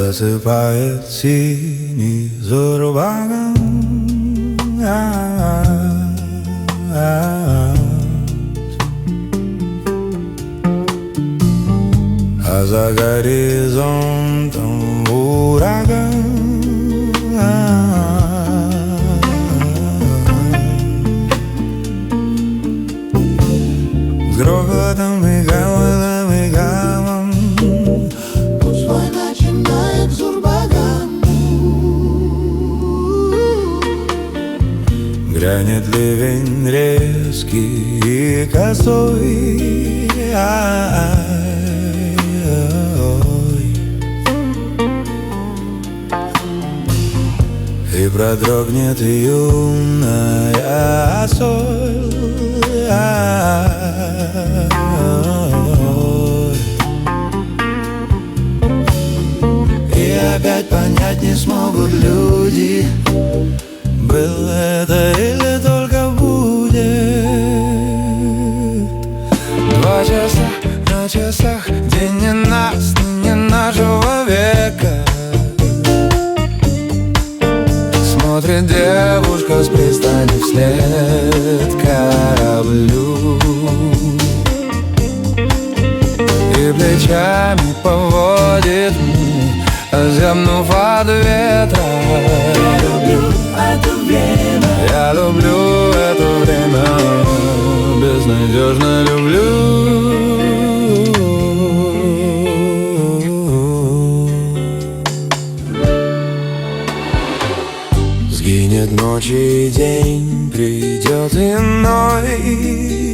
засыпает синий Зурбаган. А за горизонтом ураган. С грохотом и гамом, и гамом путь свой начинает Зурбаган. грянет ливень резкий и косой. И продрогнет юная соль. И опять понять не смогут люди, было это или только будет. 2 часа на часах, день не нас, не нашего века. Смотрит девушка с пристани вслед кораблю и плечами поводит, оземнув от ветра. Я люблю это время, Я люблю это время, безнадежно люблю. Сгинет ночь и день, придет иной.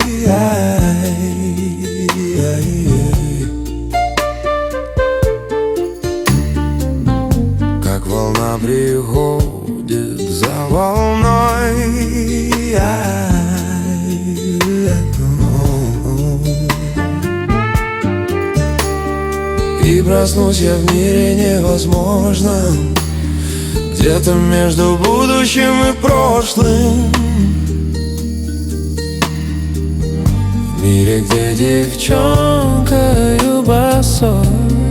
Как волна приходит за волной. И проснусь я в мире невозможном, где-то между будущим и прошлым. В мире, где девчонкою босой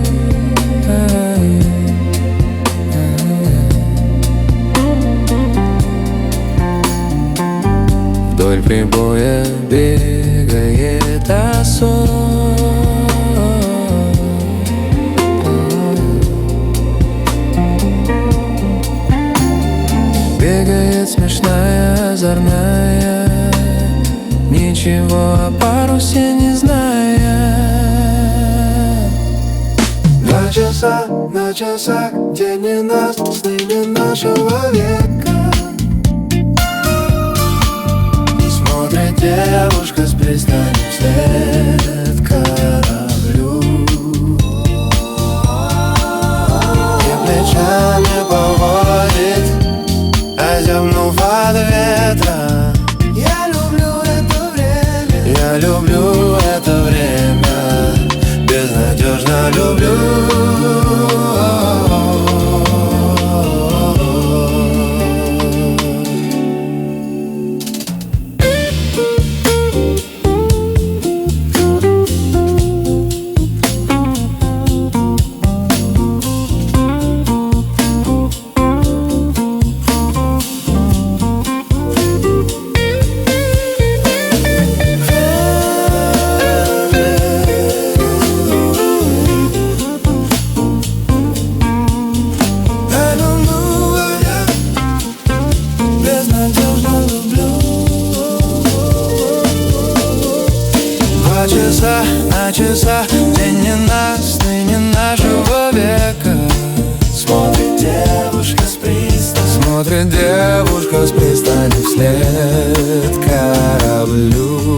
вдоль прибоя бегает осой. Бегает смешная, озорная, ничего о парусе не зная. 2 часа на часах, день не нас, сны не нашего века. Смотрит девушка с пристани вслед кораблю и плечами поводит, оземнув от ветра. Я люблю это время, я люблю это время, безнадежно люблю. На часах, день не нас, ныне нашего века. Смотрит девушка с пристани вслед кораблю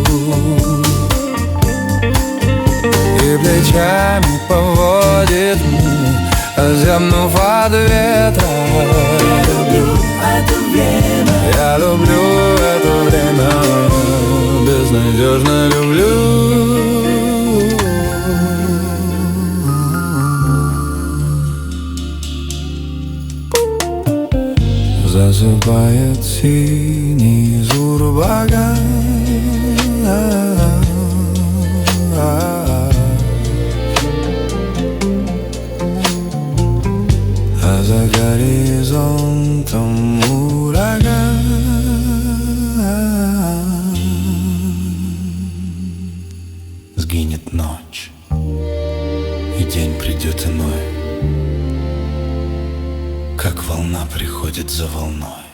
и плечами поводит, оземнув от ветра. Я люблю это время, я люблю это время, безнадежно люблю. Засыпает синий Зурбаган. день придет иной, как волна приходит за волной.